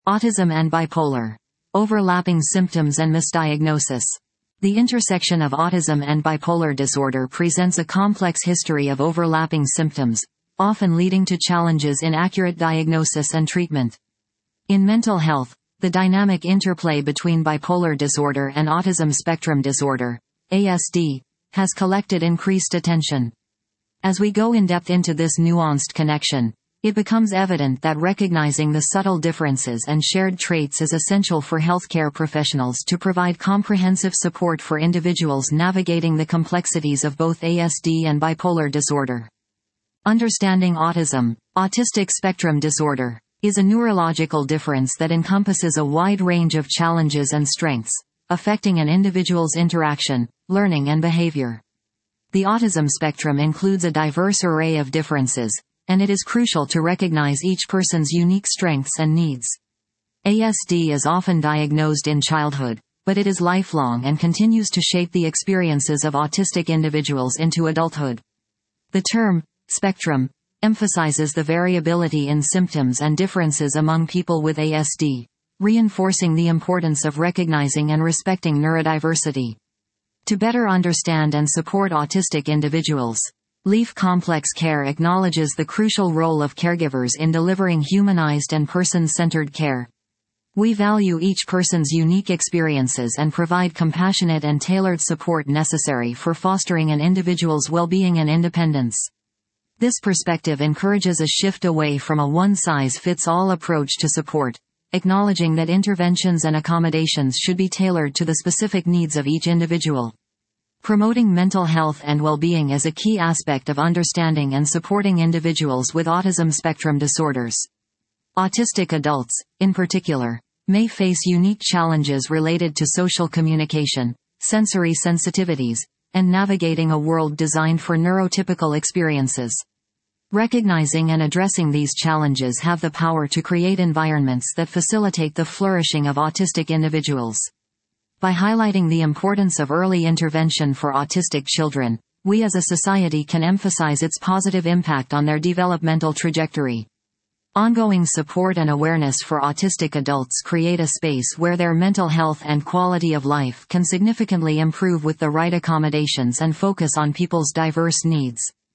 Autism and bipolar. Overlapping symptoms and misdiagnosis. The intersection of autism and bipolar disorder presents a complex history of overlapping symptoms, often leading to challenges in accurate diagnosis and treatment. In mental health, the dynamic interplay between bipolar disorder and autism spectrum disorder, ASD, has collected increased attention. As we go in depth into this nuanced connection, it becomes evident that recognizing the subtle differences and shared traits is essential for healthcare professionals to provide comprehensive support for individuals navigating the complexities of both ASD and bipolar disorder. Understanding autism, autistic spectrum disorder, is a neurological difference that encompasses a wide range of challenges and strengths, affecting an individual's interaction, learning and behavior. The autism spectrum includes a diverse array of differences, and it is crucial to recognize each person's unique strengths and needs. ASD is often diagnosed in childhood, but it is lifelong and continues to shape the experiences of autistic individuals into adulthood. The term, spectrum, emphasizes the variability in symptoms and differences among people with ASD, reinforcing the importance of recognizing and respecting neurodiversity. To better understand and support autistic individuals, Leaf Complex Care acknowledges the crucial role of caregivers in delivering humanized and person-centered care. We value each person's unique experiences and provide compassionate and tailored support necessary for fostering an individual's well-being and independence. This perspective encourages a shift away from a one-size-fits-all approach to support, acknowledging that interventions and accommodations should be tailored to the specific needs of each individual. Promoting mental health and well-being is a key aspect of understanding and supporting individuals with autism spectrum disorders. Autistic adults, in particular, may face unique challenges related to social communication, sensory sensitivities, and navigating a world designed for neurotypical experiences. Recognizing and addressing these challenges have the power to create environments that facilitate the flourishing of autistic individuals. By highlighting the importance of early intervention for autistic children, we as a society can emphasize its positive impact on their developmental trajectory. Ongoing support and awareness for autistic adults create a space where their mental health and quality of life can significantly improve with the right accommodations and focus on people's diverse needs.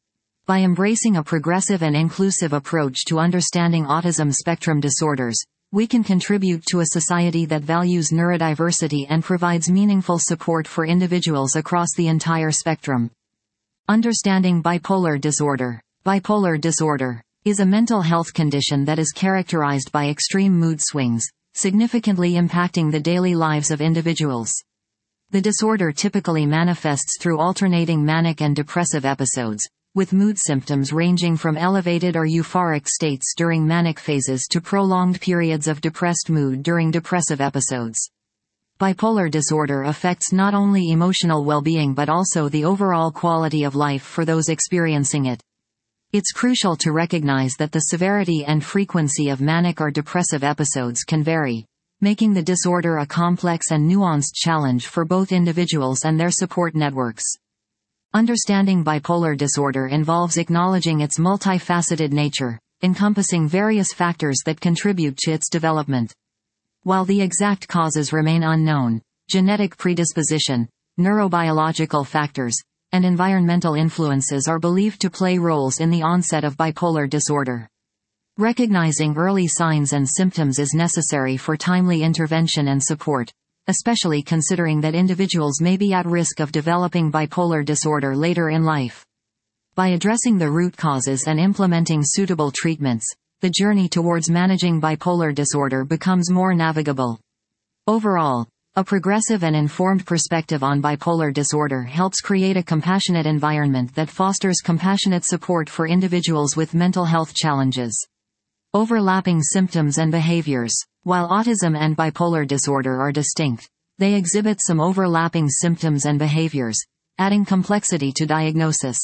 By embracing a progressive and inclusive approach to understanding autism spectrum disorders, we can contribute to a society that values neurodiversity and provides meaningful support for individuals across the entire spectrum. Understanding bipolar disorder. Bipolar disorder is a mental health condition that is characterized by extreme mood swings, significantly impacting the daily lives of individuals. The disorder typically manifests through alternating manic and depressive episodes, with mood symptoms ranging from elevated or euphoric states during manic phases to prolonged periods of depressed mood during depressive episodes. Bipolar disorder affects not only emotional well-being but also the overall quality of life for those experiencing it. It's crucial to recognize that the severity and frequency of manic or depressive episodes can vary, making the disorder a complex and nuanced challenge for both individuals and their support networks. Understanding bipolar disorder involves acknowledging its multifaceted nature, encompassing various factors that contribute to its development. While the exact causes remain unknown, genetic predisposition, neurobiological factors, and environmental influences are believed to play roles in the onset of bipolar disorder. Recognizing early signs and symptoms is necessary for timely intervention and support, especially considering that individuals may be at risk of developing bipolar disorder later in life. By addressing the root causes and implementing suitable treatments, the journey towards managing bipolar disorder becomes more navigable. Overall, a progressive and informed perspective on bipolar disorder helps create a compassionate environment that fosters compassionate support for individuals with mental health challenges. Overlapping symptoms and behaviors. While autism and bipolar disorder are distinct, they exhibit some overlapping symptoms and behaviors, adding complexity to diagnosis.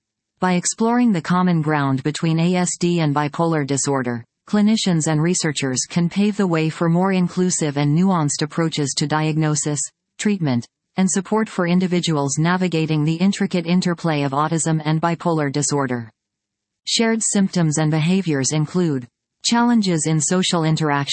By exploring the common ground between ASD and bipolar disorder, clinicians and researchers can pave the way for more inclusive and nuanced approaches to diagnosis, treatment, and support for individuals navigating the intricate interplay of autism and bipolar disorder. Shared symptoms and behaviors include challenges in social interactions.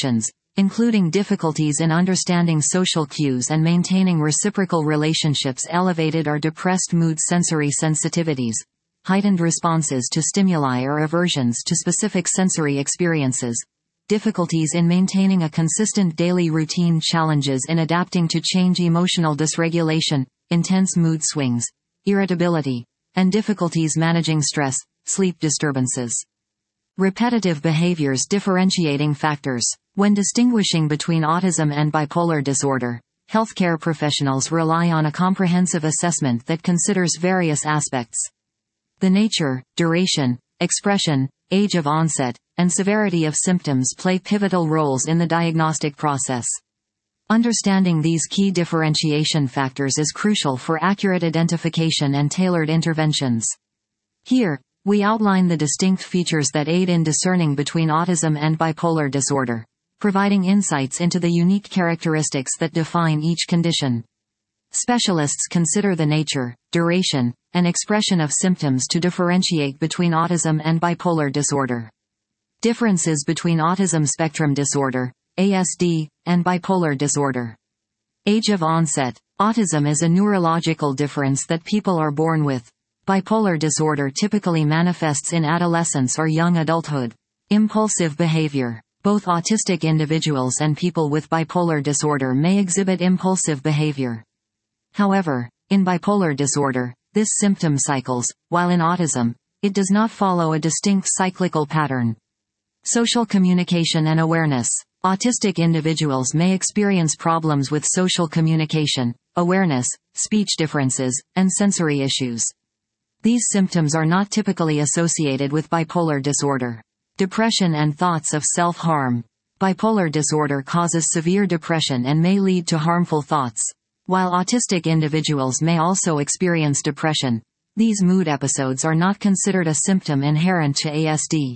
including difficulties in understanding social cues and maintaining reciprocal relationships, elevated or depressed mood, sensory sensitivities, heightened responses to stimuli or aversions to specific sensory experiences, difficulties in maintaining a consistent daily routine, challenges in adapting to change, emotional dysregulation, intense mood swings, irritability, and difficulties managing stress, sleep disturbances. Repetitive behaviors. Differentiating factors. When distinguishing between autism and bipolar disorder, healthcare professionals rely on a comprehensive assessment that considers various aspects. The nature, duration, expression, age of onset, and severity of symptoms play pivotal roles in the diagnostic process. Understanding these key differentiation factors is crucial for accurate identification and tailored interventions. Here, we outline the distinct features that aid in discerning between autism and bipolar disorder, providing insights into the unique characteristics that define each condition. Specialists consider the nature, duration, and expression of symptoms to differentiate between autism and bipolar disorder. Differences between autism spectrum disorder, ASD, and bipolar disorder. Age of onset. Autism is a neurological difference that people are born with. Bipolar disorder typically manifests in adolescence or young adulthood. Impulsive behavior. Both autistic individuals and people with bipolar disorder may exhibit impulsive behavior. However, in bipolar disorder, this symptom cycles, while in autism, it does not follow a distinct cyclical pattern. Social communication and awareness. Autistic individuals may experience problems with social communication, awareness, speech differences, and sensory issues. These symptoms are not typically associated with bipolar disorder. Depression and thoughts of self-harm. Bipolar disorder causes severe depression and may lead to harmful thoughts. While autistic individuals may also experience depression, these mood episodes are not considered a symptom inherent to ASD.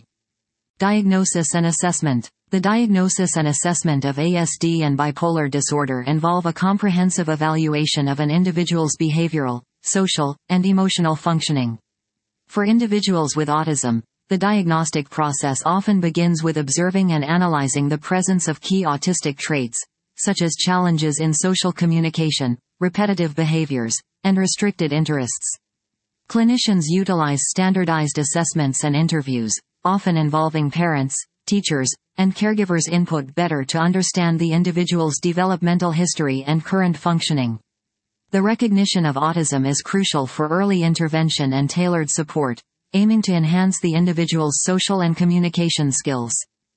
Diagnosis and assessment. The diagnosis and assessment of ASD and bipolar disorder involve a comprehensive evaluation of an individual's behavioral, social, and emotional functioning. For individuals with autism, the diagnostic process often begins with observing and analyzing the presence of key autistic traits, such as challenges in social communication, repetitive behaviors, and restricted interests. Clinicians utilize standardized assessments and interviews, often involving parents, teachers, and caregivers' input better to understand the individual's developmental history and current functioning. The recognition of autism is crucial for early intervention and tailored support, aiming to enhance the individual's social and communication skills.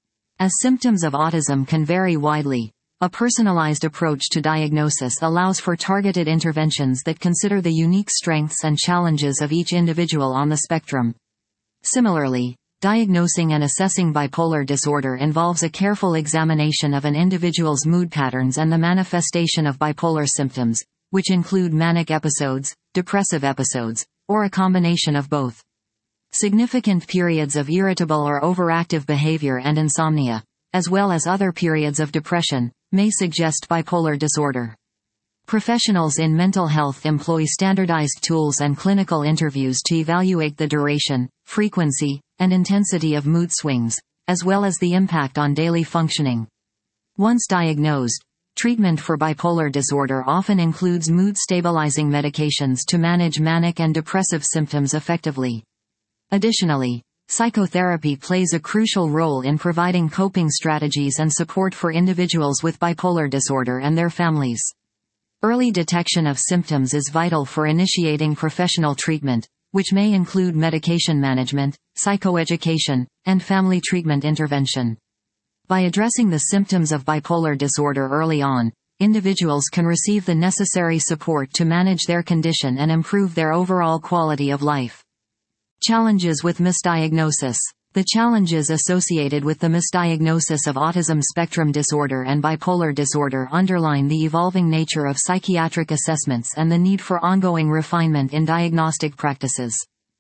As symptoms of autism can vary widely, a personalized approach to diagnosis allows for targeted interventions that consider the unique strengths and challenges of each individual on the spectrum. Similarly, diagnosing and assessing bipolar disorder involves a careful examination of an individual's mood patterns and the manifestation of bipolar symptoms, which include manic episodes, depressive episodes, or a combination of both. Significant periods of irritable or overactive behavior and insomnia, as well as other periods of depression, may suggest bipolar disorder. Professionals in mental health employ standardized tools and clinical interviews to evaluate the duration, frequency, and intensity of mood swings, as well as the impact on daily functioning. Once diagnosed, treatment for bipolar disorder often includes mood-stabilizing medications to manage manic and depressive symptoms effectively. Additionally, psychotherapy plays a crucial role in providing coping strategies and support for individuals with bipolar disorder and their families. Early detection of symptoms is vital for initiating professional treatment, which may include medication management, psychoeducation, and family treatment intervention. By addressing the symptoms of bipolar disorder early on, individuals can receive the necessary support to manage their condition and improve their overall quality of life. Challenges with misdiagnosis. The challenges associated with the misdiagnosis of autism spectrum disorder and bipolar disorder underline the evolving nature of psychiatric assessments and the need for ongoing refinement in diagnostic practices.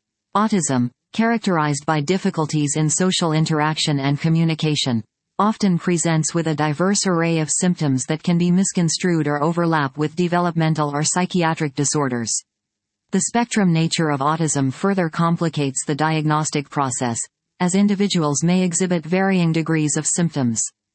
Autism, characterized by difficulties in social interaction and communication, often presents with a diverse array of symptoms that can be misconstrued or overlap with developmental or psychiatric disorders. The spectrum nature of autism further complicates the diagnostic process, as individuals may exhibit varying degrees of symptoms.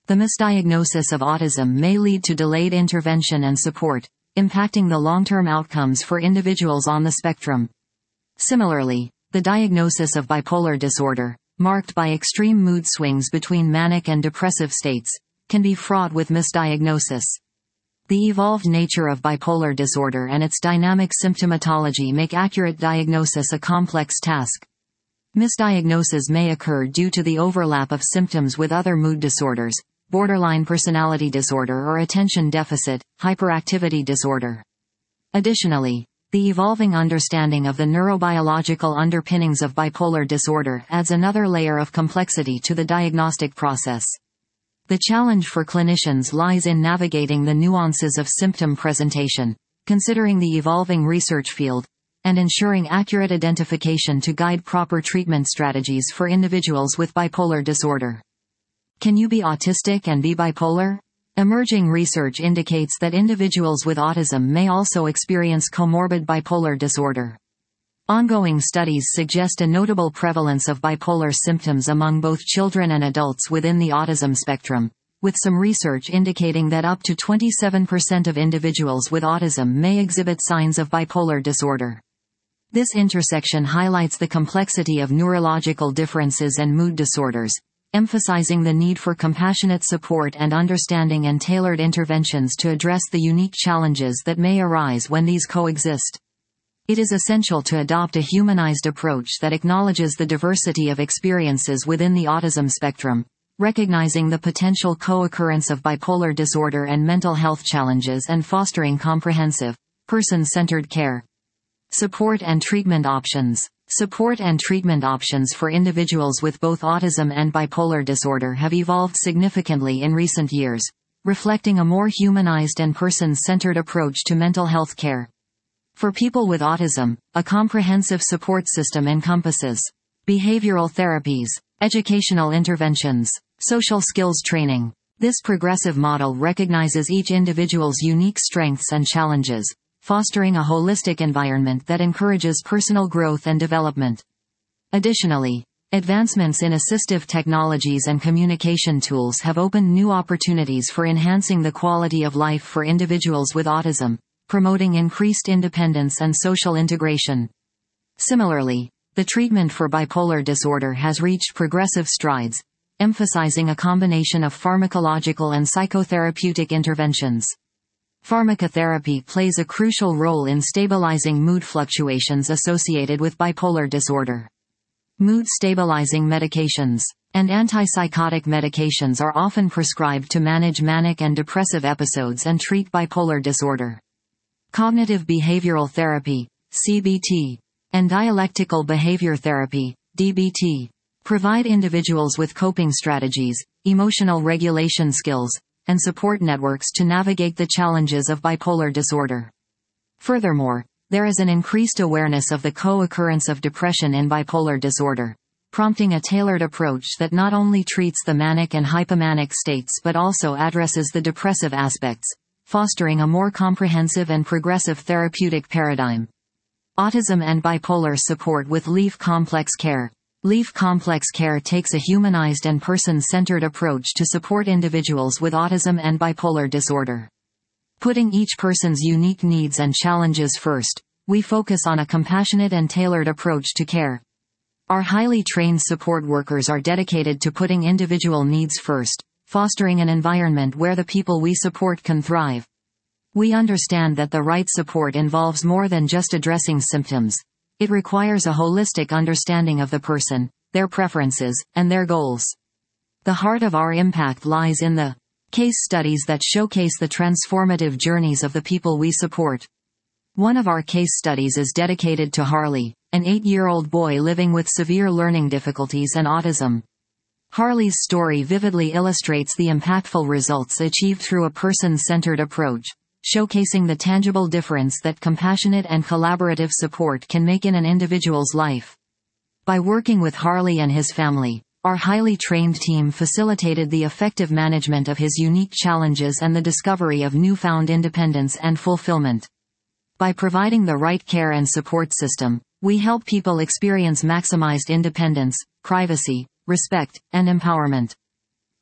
The misdiagnosis of autism may lead to delayed intervention and support, impacting the long-term outcomes for individuals on the spectrum. Similarly, the diagnosis of bipolar disorder, marked by extreme mood swings between manic and depressive states, can be fraught with misdiagnosis. The evolved nature of bipolar disorder and its dynamic symptomatology make accurate diagnosis a complex task. Misdiagnosis may occur due to the overlap of symptoms with other mood disorders, borderline personality disorder or attention deficit, hyperactivity disorder. Additionally, the evolving understanding of the neurobiological underpinnings of bipolar disorder adds another layer of complexity to the diagnostic process. The challenge for clinicians lies in navigating the nuances of symptom presentation, considering the evolving research field, and ensuring accurate identification to guide proper treatment strategies for individuals with bipolar disorder. Can you be autistic and be bipolar? Emerging research indicates that individuals with autism may also experience comorbid bipolar disorder. Ongoing studies suggest a notable prevalence of bipolar symptoms among both children and adults within the autism spectrum, with some research indicating that up to 27% of individuals with autism may exhibit signs of bipolar disorder. This intersection highlights the complexity of neurological differences and mood disorders, emphasizing the need for compassionate support and understanding and tailored interventions to address the unique challenges that may arise when these coexist. It is essential to adopt a humanized approach that acknowledges the diversity of experiences within the autism spectrum, recognizing the potential co-occurrence of bipolar disorder and mental health challenges and fostering comprehensive, person-centered care. Support and treatment options. Support and treatment options for individuals with both autism and bipolar disorder have evolved significantly in recent years, reflecting a more humanized and person-centered approach to mental health care. For people with autism, a comprehensive support system encompasses behavioral therapies, educational interventions, social skills training. This progressive model recognizes each individual's unique strengths and challenges, fostering a holistic environment that encourages personal growth and development. Additionally, advancements in assistive technologies and communication tools have opened new opportunities for enhancing the quality of life for individuals with autism, promoting increased independence and social integration. Similarly, the treatment for bipolar disorder has reached progressive strides, emphasizing a combination of pharmacological and psychotherapeutic interventions. Pharmacotherapy plays a crucial role in stabilizing mood fluctuations associated with bipolar disorder. Mood-stabilizing medications and antipsychotic medications are often prescribed to manage manic and depressive episodes and treat bipolar disorder. Cognitive behavioral therapy, CBT, and dialectical behavior therapy, DBT, provide individuals with coping strategies, emotional regulation skills, and support networks to navigate the challenges of bipolar disorder. Furthermore, there is an increased awareness of the co-occurrence of depression in bipolar disorder, prompting a tailored approach that not only treats the manic and hypomanic states but also addresses the depressive aspects, fostering a more comprehensive and progressive therapeutic paradigm. Autism and bipolar support with Leaf Complex Care. Leaf Complex Care takes a humanized and person-centered approach to support individuals with autism and bipolar disorder. Putting each person's unique needs and challenges first, we focus on a compassionate and tailored approach to care. Our highly trained support workers are dedicated to putting individual needs first, fostering an environment where the people we support can thrive. We understand that the right support involves more than just addressing symptoms. It requires a holistic understanding of the person, their preferences, and their goals. The heart of our impact lies in the case studies that showcase the transformative journeys of the people we support. One of our case studies is dedicated to Harley, an 8-year-old boy living with severe learning difficulties and autism. Harley's story vividly illustrates the impactful results achieved through a person-centered approach, showcasing the tangible difference that compassionate and collaborative support can make in an individual's life. By working with Harley and his family, our highly trained team facilitated the effective management of his unique challenges and the discovery of newfound independence and fulfillment. By providing the right care and support system, we help people experience maximized independence, privacy, respect, and empowerment.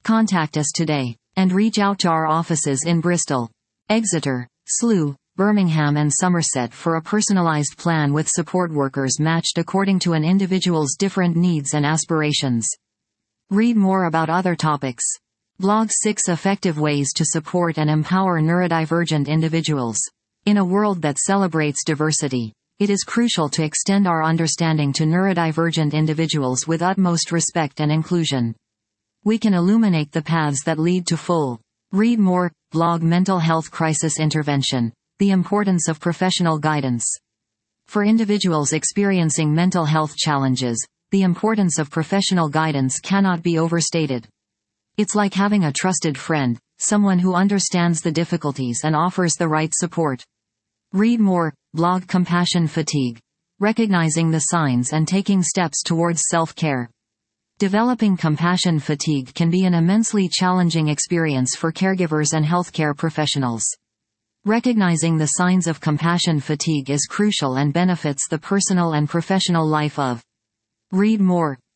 Contact us today. And reach out to our offices in Bristol, Exeter, Slough, Birmingham and Somerset for a personalised plan with support workers matched according to an individual's different needs and aspirations. Read more about other topics. Blog 6 Effective Ways to Support and Empower Neurodivergent Individuals. In a world that celebrates diversity, it is crucial to extend our understanding to neurodivergent individuals with utmost respect and inclusion. We can illuminate the paths that lead to full. Read more. Blog Mental Health Crisis Intervention. The importance of professional guidance. For individuals experiencing mental health challenges, the importance of professional guidance cannot be overstated. It's like having a trusted friend, someone who understands the difficulties and offers the right support. Read more. Blog Compassion Fatigue. Recognizing the signs and taking steps towards self-care. Developing compassion fatigue can be an immensely challenging experience for caregivers and healthcare professionals. Recognizing the signs of compassion fatigue is crucial and benefits the personal and professional life of. Read more.